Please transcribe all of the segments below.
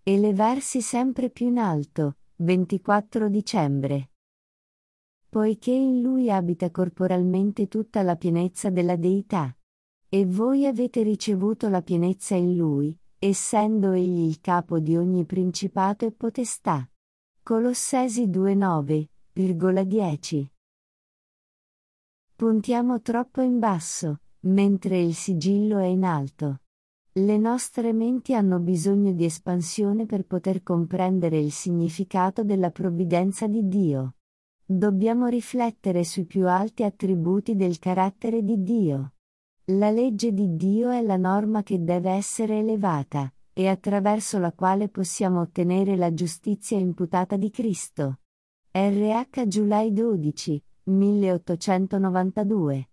Elevarsi sempre più in alto, 24 dicembre. Poiché in Lui abita corporalmente tutta la pienezza della Deità. E voi avete ricevuto la pienezza in Lui, essendo Egli il capo di ogni principato e potestà. Colossesi 2:9,10. Puntiamo troppo in basso, mentre il sigillo è in alto. Le nostre menti hanno bisogno di espansione per poter comprendere il significato della provvidenza di Dio. Dobbiamo riflettere sui più alti attributi del carattere di Dio. La legge di Dio è la norma che deve essere elevata, e attraverso la quale possiamo ottenere la giustizia imputata di Cristo. RH July 12, 1892.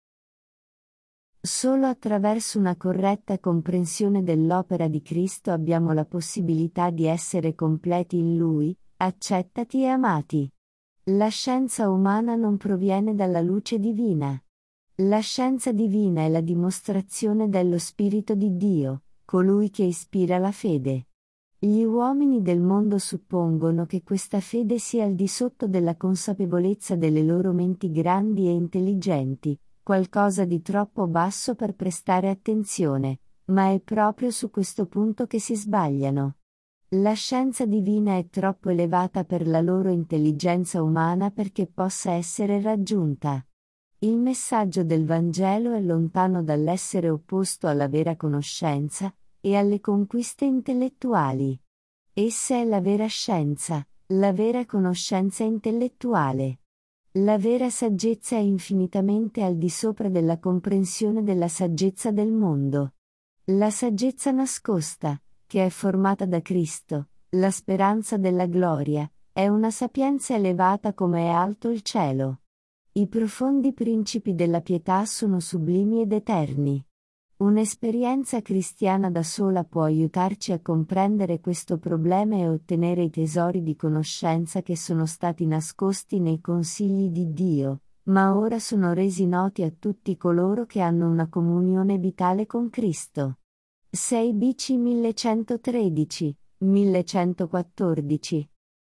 Solo attraverso una corretta comprensione dell'opera di Cristo abbiamo la possibilità di essere completi in Lui, accettati e amati. La scienza umana non proviene dalla luce divina. La scienza divina è la dimostrazione dello Spirito di Dio, colui che ispira la fede. Gli uomini del mondo suppongono che questa fede sia al di sotto della consapevolezza delle loro menti grandi e intelligenti, qualcosa di troppo basso per prestare attenzione, ma è proprio su questo punto che si sbagliano. La scienza divina è troppo elevata per la loro intelligenza umana perché possa essere raggiunta. Il messaggio del Vangelo è lontano dall'essere opposto alla vera conoscenza e alle conquiste intellettuali. Essa è la vera scienza, la vera conoscenza intellettuale. La vera saggezza è infinitamente al di sopra della comprensione della saggezza del mondo. La saggezza nascosta, che è formata da Cristo, la speranza della gloria, è una sapienza elevata come è alto il cielo. I profondi principi della pietà sono sublimi ed eterni. Un'esperienza cristiana da sola può aiutarci a comprendere questo problema e ottenere i tesori di conoscenza che sono stati nascosti nei consigli di Dio, ma ora sono resi noti a tutti coloro che hanno una comunione vitale con Cristo. 6 BC 1113, 1114.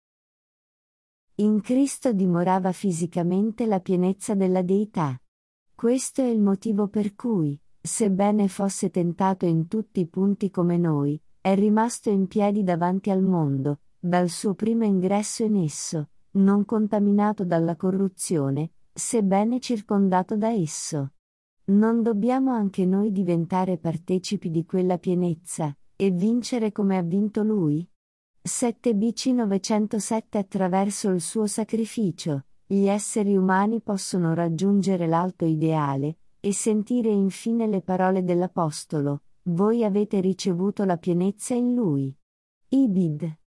In Cristo dimorava fisicamente la pienezza della Deità. Questo è il motivo per cui, sebbene fosse tentato in tutti i punti come noi, è rimasto in piedi davanti al mondo, dal suo primo ingresso in esso, non contaminato dalla corruzione, sebbene circondato da esso. Non dobbiamo anche noi diventare partecipi di quella pienezza, e vincere come ha vinto Lui? 7 BC 907. Attraverso il suo sacrificio, gli esseri umani possono raggiungere l'alto ideale, e sentire infine le parole dell'Apostolo: voi avete ricevuto la pienezza in Lui. Ibid.